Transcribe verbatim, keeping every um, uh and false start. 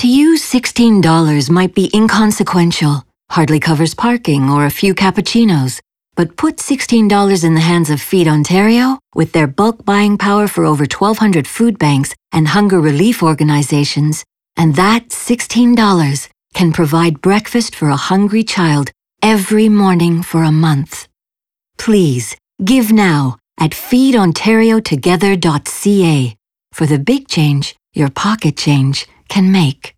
To you, sixteen dollars might be inconsequential, hardly covers parking or a few cappuccinos. But put sixteen dollars in the hands of Feed Ontario, with their bulk buying power for over twelve hundred food banks and hunger relief organizations, and that sixteen dollars can provide breakfast for a hungry child every morning for a month. Please, give now at feed ontario together dot c a for the big change your pocket change can make.